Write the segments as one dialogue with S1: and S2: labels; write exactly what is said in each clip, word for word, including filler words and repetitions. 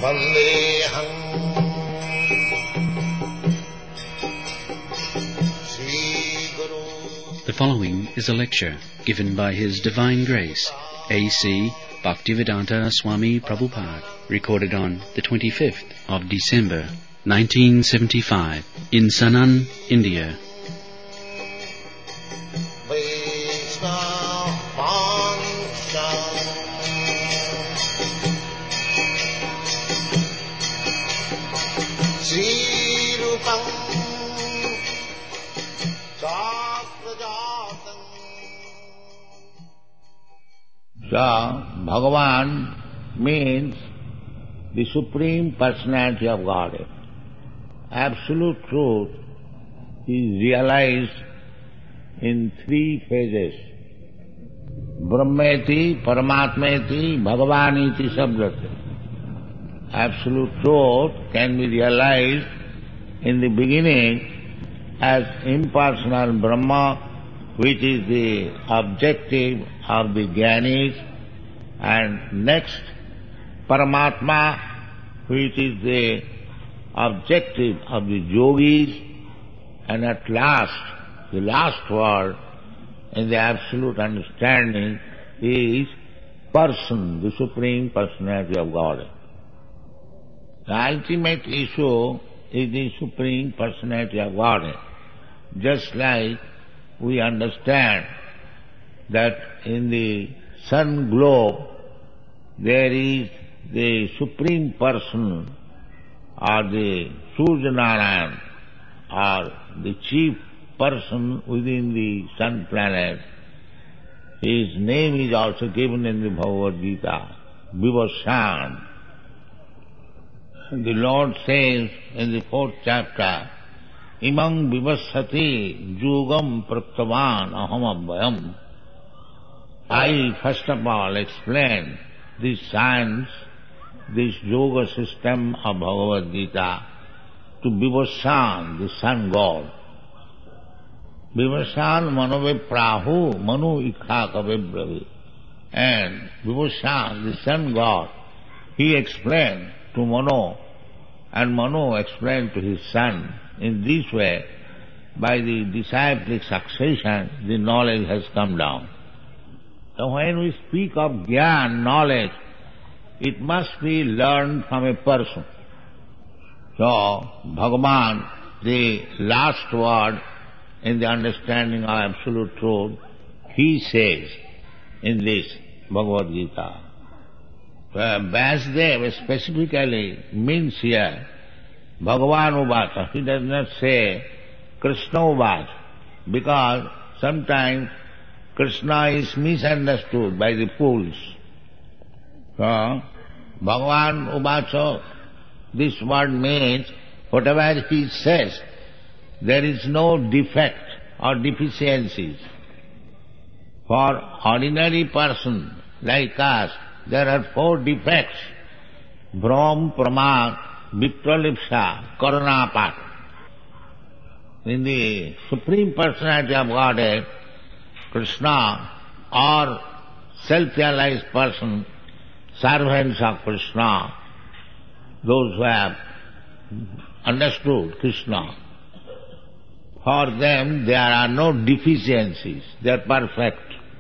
S1: Vandeham Sri Guru.
S2: The following is a lecture given by His Divine Grace, A C Bhaktivedanta Swami Prabhupada, recorded on the twenty-fifth of December, nineteen seventy-five, in Sanand, India.
S3: So, Bhagavan means the Supreme Personality of Godhead. Absolute truth is realized in three phases. Brahmeti, Paramatmeti, Bhagavaniti Sabdate. Absolute truth can be realized in the beginning as impersonal Brahma, which is the objective of the Jnanis, and next Paramatma, which is the objective of the Yogis, and at last, the last word in the absolute understanding is person, the Supreme Personality of God. The ultimate issue is the Supreme Personality of God. Just like we understand that in the sun globe there is the Supreme Person or the Suryanarayan or the chief person within the sun planet. His name is also given in the Bhagavad Gita, Vivasvan. The Lord says in the fourth chapter, Imam vivasati yugam praktavan aham abhayam. I first of all explain this science, this yoga system of Bhagavad Gita to Vivasvan, the sun god. Vivasvan manove prahu manu ikha kave bravi. And Vivasvan, the sun god, he explained to Manu, and Manu explained to his son. In this way, by the disciplic succession, the knowledge has come down. So when we speak of Jnana, knowledge, it must be learned from a person. So, Bhagavan, the last word in the understanding of absolute truth, he says in this Bhagavad Gita. So, Vasudev specifically means here Bhagavan Uvacha. He does not say Krishna Uvacha, because sometimes Krishna is misunderstood by the fools. So, Bhagavan Uvacha, this word means whatever he says, there is no defect or deficiencies. For ordinary person like us, there are four defects: Brahm, Pramad, Vipralipsa, Karunapat. In the Supreme Personality of Godhead, Krishna or self-realized person, servants of Krishna, those who have understood Krishna, for them there are no deficiencies, they are perfect.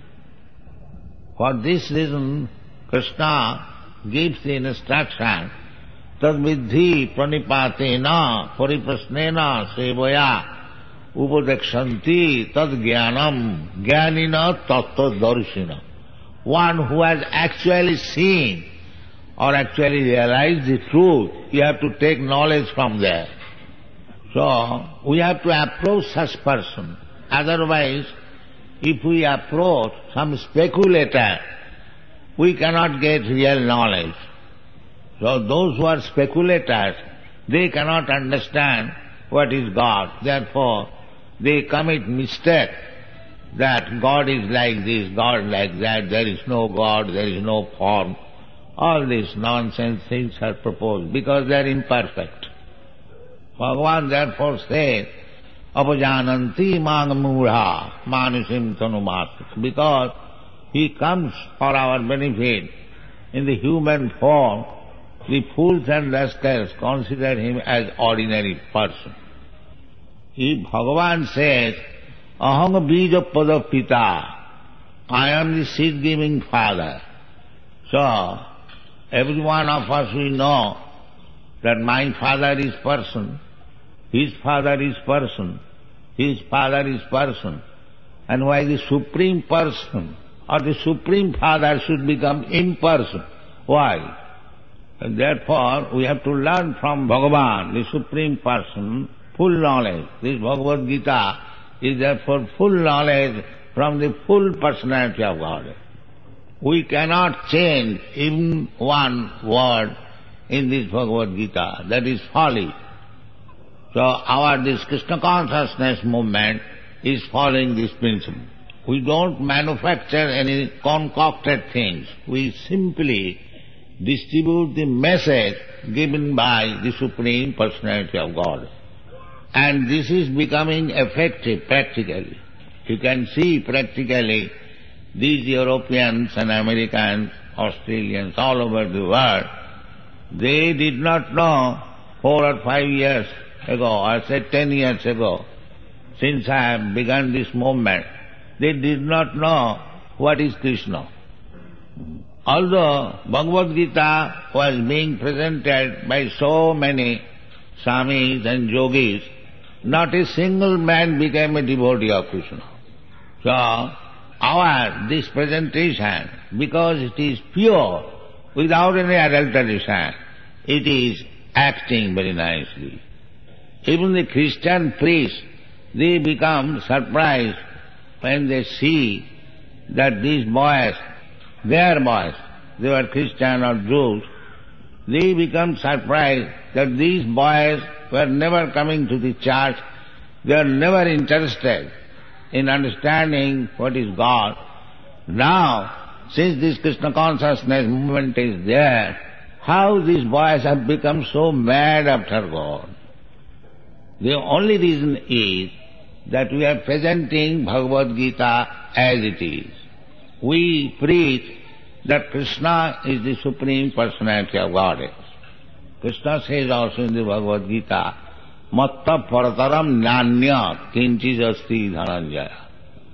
S3: For this reason, Krishna gives the instruction, Tad vidhi pranipatena pariprasnena sevaya upadekshanti tad jnanam jnanina tattva darshina. One who has actually seen or actually realized the truth, you have to take knowledge from there. So, we have to approach such person. Otherwise, if we approach some speculator, we cannot get real knowledge. So those who are speculators, they cannot understand what is God. Therefore, they commit mistake that God is like this, God like that, there is no God, there is no form. All these nonsense things are proposed because they are imperfect. Bhagavan therefore says, Apajananti mang mudha manusim tanumat, because He comes for our benefit in the human form the fools and rascals consider him as ordinary person. If Bhagavan says, Aham bija pada pita, I am the seed-giving father. So, every one of us we know that my father is person, his father is person, his father is person. And why the Supreme Person or the Supreme Father should become imperson? Why? And therefore, we have to learn from Bhagavan, the Supreme Person, full knowledge. This Bhagavad Gita is therefore full knowledge from the full personality of God. We cannot change even one word in this Bhagavad Gita. That is folly. So our this Krishna consciousness movement is following this principle. We don't manufacture any concocted things. We simply distribute the message given by the Supreme Personality of God. And this is becoming effective practically. You can see practically these Europeans and Americans, Australians, all over the world, they did not know four or five years ago, or say ten years ago, since I have begun this movement, they did not know what is Krishna. Although Bhagavad Gita was being presented by so many Swamis and Yogis, not a single man became a devotee of Krishna. So, our, this presentation, because it is pure, without any adulteration, it is acting very nicely. Even the Christian priests, they become surprised when they see that these boys, their boys, they were Christian or Jews, they become surprised that these boys were never coming to the church, they are never interested in understanding what is God. Now, since this Krishna consciousness movement is there, how these boys have become so mad after God? The only reason is that we are presenting Bhagavad Gita as it is. We preach that Krishna is the Supreme Personality of Godhead. Krishna says also in the Bhagavad Gita, Matta parataram nanya kinchis asti dhananjaya.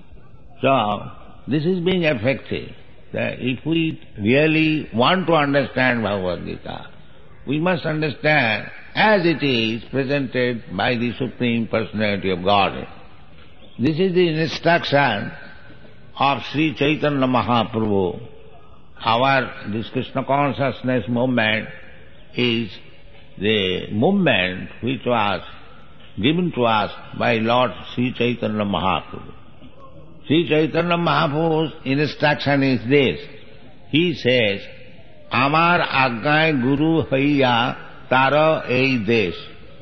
S3: So, this is being effective. That if we really want to understand Bhagavad Gita, we must understand as it is presented by the Supreme Personality of Godhead. This is the instruction of Sri Chaitanya Mahaprabhu. Our this Krishna consciousness movement is the movement which was given to us by Lord Sri Chaitanya Mahaprabhu. Sri Chaitanya Mahaprabhu's instruction is this. He says, Amar Agnay Guru Haiya Tara Ei Desh.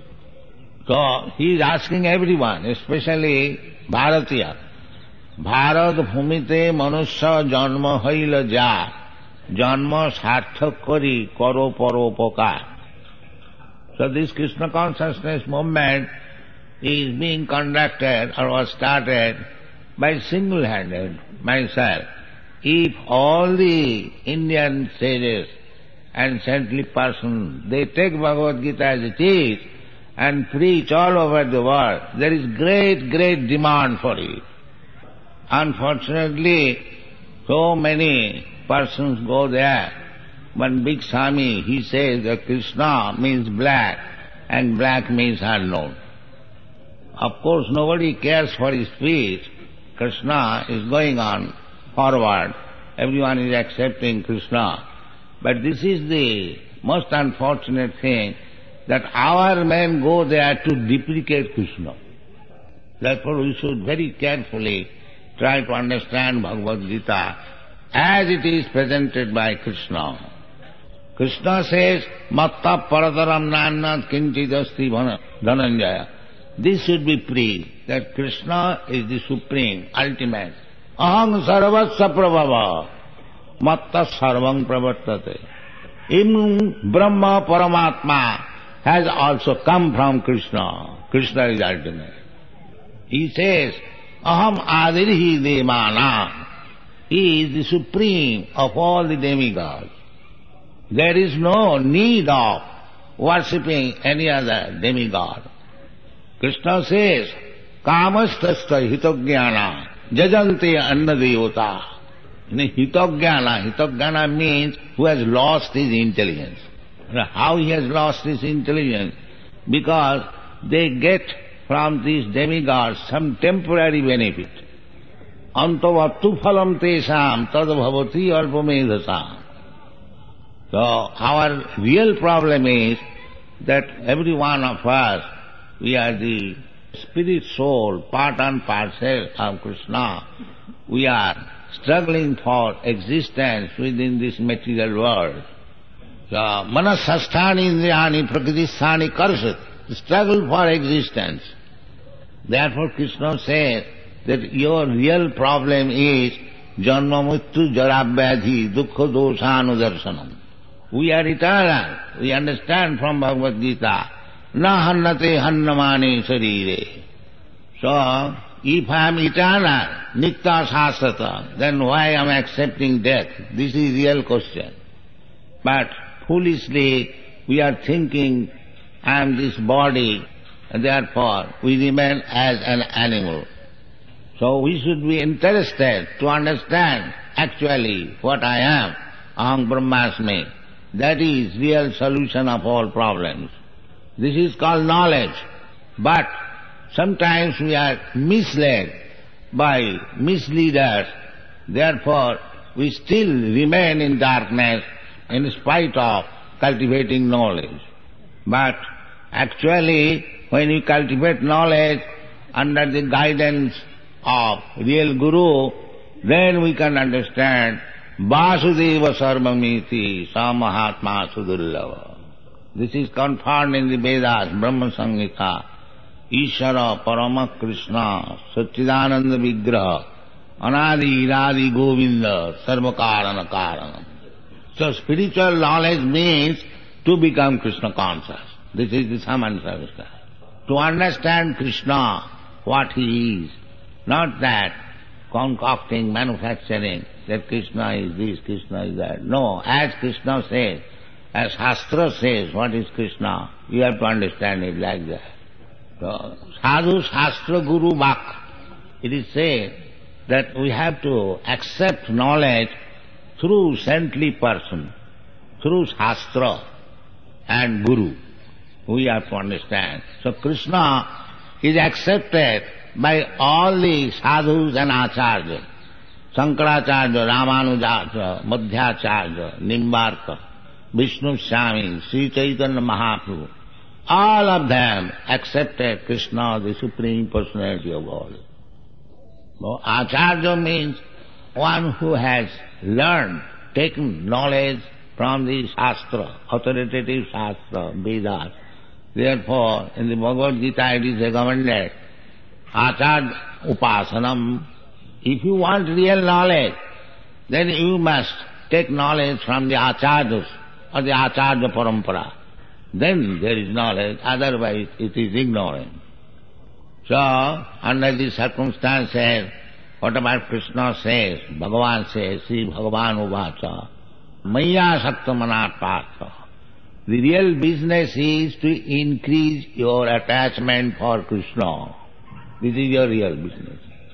S3: So he is asking everyone, especially Bharatiya, Bharat Bhumite Manusya Janma Haila Ja, Janma Sarthak Kari Karo Paropakar. So this Krishna consciousness movement is being conducted or was started by single-handed myself. If all the Indian sages and saintly persons, they take Bhagavad Gita as it is and preach all over the world, there is great, great demand for it. Unfortunately, so many persons go there. One big Swami, he says that Krishna means black and black means unknown. Of course, nobody cares for his speech. Krishna is going on forward. Everyone is accepting Krishna. But this is the most unfortunate thing, that our men go there to duplicate Krishna. Therefore we should very carefully try to understand Bhagavad Gita as it is presented by Krishna. Krishna says, Matta paradaram nannat kinchidasti dhananjaya. This should be preached, that Krishna is the supreme, ultimate. Aham sarvasya prabhava, matta sarvam pravartate. Even Brahma Paramatma has also come from Krishna. Krishna is ultimate. He says, Aham adirhi devana. He is the supreme of all the demigods. There is no need of worshipping any other demigod. Krishna says, Kamastasya hitognyana jajante annadevata. Hitognyana, hitognyana means who has lost his intelligence. How he has lost his intelligence? Because they get from these demigods some temporary benefit. Antavattu phalam tesam tadbhavati alpamedhasam. So our real problem is that every one of us, we are the spirit soul, part and parcel of Krishna. We are struggling for existence within this material world. So, manasasthani indriyani prakritisthani karsat, struggle for existence. Therefore Krishna says that your real problem is janma mrityu jara vyadhi dukkha doshanudarshanam. We are eternal. We understand from Bhagavad Gita. Na hannate hannamane sarire. So, if I am eternal, nitya sasata, then why am I accepting death? This is real question. But foolishly, we are thinking, I am this body, and therefore we remain as an animal. So we should be interested to understand actually what I am, aham brahmasmi. That is real solution of all problems. This is called knowledge. But sometimes we are misled by misleaders. Therefore, we still remain in darkness in spite of cultivating knowledge. But actually, when we cultivate knowledge under the guidance of real Guru, then we can understand Vasudeva Sarvamiti Sa Mahatma Sudurlava. This is confirmed in the Vedas, Brahma Samhita. Ishara Parama Krishna Satchidananda Vigraha Anadi Iradi Govinda Sarvakarana Karana. So spiritual knowledge means to become Krishna conscious. This is the Samantra. To understand Krishna, what he is, not that concocting, manufacturing, that Krishna is this, Krishna is that. No, as Krishna says, as Shastra says, what is Krishna, you have to understand it like that. So, Sadhu Shastra Guru Vak, it is said that we have to accept knowledge through saintly person, through Shastra and Guru. We have to understand. So Krishna is accepted by all the sadhus and acharyas. Sankaracharya, Ramanujacharya, Madhyacharya, Nimbarka, Vishnu Swami, Sri Chaitanya Mahaprabhu. All of them accepted Krishna, the Supreme Personality of God. So, Acharya means one who has learned, taken knowledge from the Shastra, authoritative Shastra, Vedas. Therefore, in the Bhagavad Gita it is recommended, Acharya Upasanam. If you want real knowledge, then you must take knowledge from the Acharyas or the Acharya Parampara. Then there is knowledge, otherwise it is ignorance. So, under these circumstances, whatever Krishna says, Bhagavan says, Sri Bhagavan Uvacha, Maya Sakta Manat Partha. The real business is to increase your attachment for Krishna. This is your real business.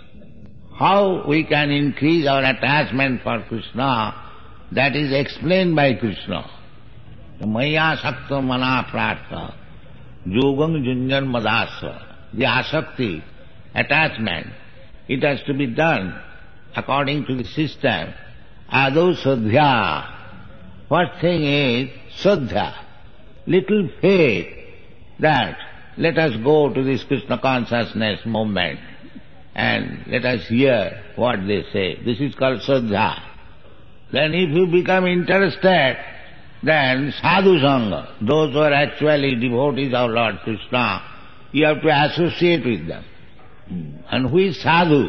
S3: How we can increase our attachment for Krishna, that is explained by Krishna. Maya Sakta Mana Prartha, Yogam Junjan Madasva. The asakti, attachment, it has to be done according to the system. Ado Sadhya. First thing is Sadhya, little faith that let us go to this Krishna consciousness movement and let us hear what they say. This is called Sadhya. Then if you become interested, then Sadhu Sangha, those who are actually devotees of Lord Krishna, you have to associate with them. And who is Sadhu?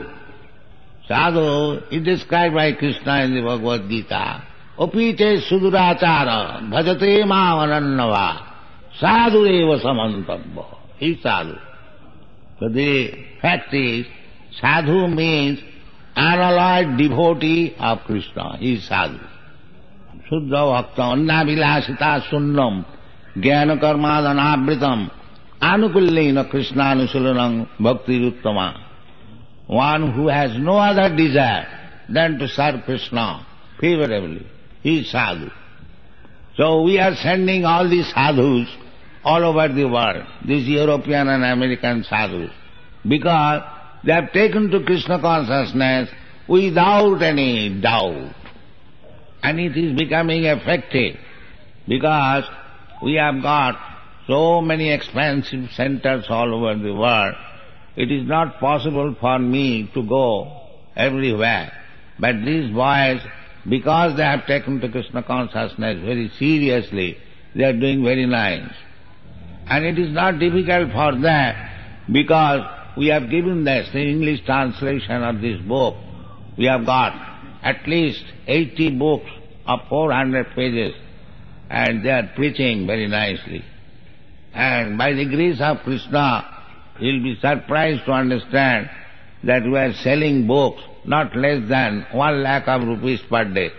S3: Sadhu is described by Krishna in the Bhagavad Gita. Opite sudurachara bhajate mavanannava sadhu eva samantabha. He is Sadhu. So the fact is, Sadhu means unalloyed devotee of Krishna. He is Sadhu. Shuddha bhakta annavilasita sunnam jnana karmadhanavritam anukullena krishnaanusulanam bhaktiruttama. One who has no other desire than to serve Krishna favorably, he is sadhu. So we are sending all these sadhus all over the world, these European and American sadhus, because they have taken to Krishna consciousness without any doubt. And it is becoming effective because we have got so many expensive centers all over the world. It is not possible for me to go everywhere. But these boys, because they have taken to Krishna consciousness very seriously, they are doing very nice. And it is not difficult for them because we have given this, the English translation of this book. We have got at least eighty books of four hundred pages, and they are preaching very nicely. And by the grace of Krishna, you will be surprised to understand that we are selling books not less than one lakh of rupees per day.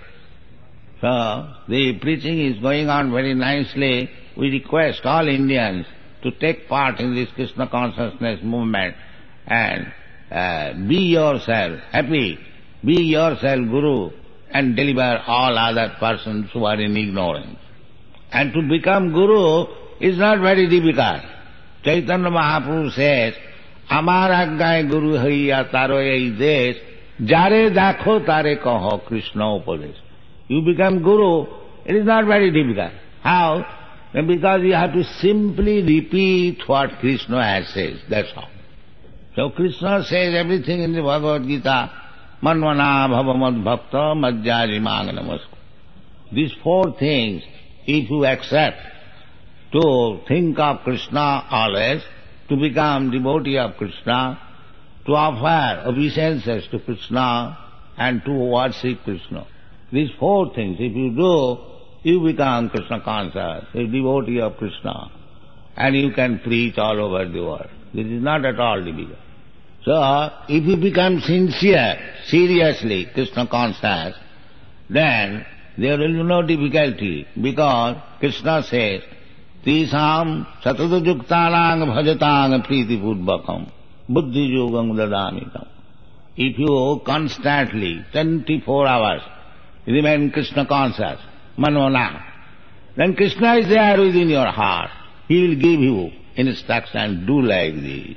S3: So, the preaching is going on very nicely. We request all Indians to take part in this Krishna consciousness movement and uh, be yourself happy, be yourself Guru, and deliver all other persons who are in ignorance. And to become Guru is not very difficult. Chaitanya Mahaprabhu says, Amar aggaye Guru haiya taro ei desh, jare dakho tare kaho Krishna upadesh. You become Guru, it is not very difficult. How? Because you have to simply repeat what Krishna has said, that's all. So Krishna says everything in the Bhagavad Gita, Manvana bhavamad bhakta madhyari namaskar. These four things, if you accept, to think of Krishna always, to become devotee of Krishna, to offer obeisances to Krishna, and to worship Krishna. These four things, if you do, you become Krishna conscious, a devotee of Krishna, and you can preach all over the world. This is not at all difficult. So, if you become sincere, seriously Krishna conscious, then there will be no difficulty, because Krishna says, Tisam satadajuktanang bhajatang pritipudbakam buddhi yogam dadamitam. If you constantly, twenty-four hours, remain Krishna conscious, manvana, then Krishna is there within your heart. He will give you instruction, do like this.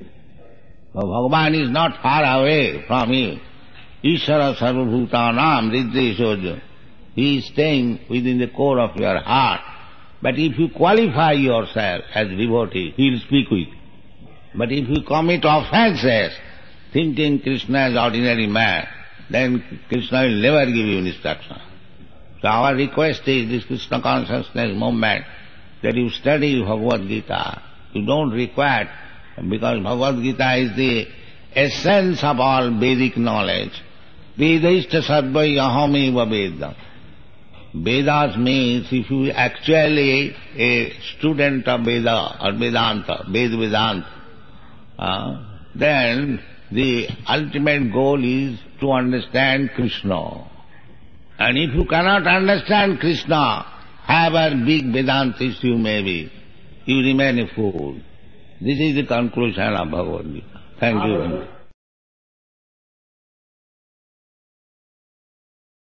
S3: So Bhagavan is not far away from you. Ishara sarvabhutanam riddeshoja. He is staying within the core of your heart. But if you qualify yourself as devotee, he will speak with you. But if you commit offenses, thinking Krishna as ordinary man, then Krishna will never give you instruction. So our request is this Krishna consciousness movement, that you study Bhagavad Gita. You don't require, because Bhagavad Gita is the essence of all Vedic knowledge. Vedaishta sadvai ahameva vedam. Vedas means if you actually a student of Veda or Vedanta, Ved Vedanta, uh, then the ultimate goal is to understand Krishna. And if you cannot understand Krishna, however big Vedantist you may be, you remain a fool. This is the conclusion of Bhagavad Gita. Thank you.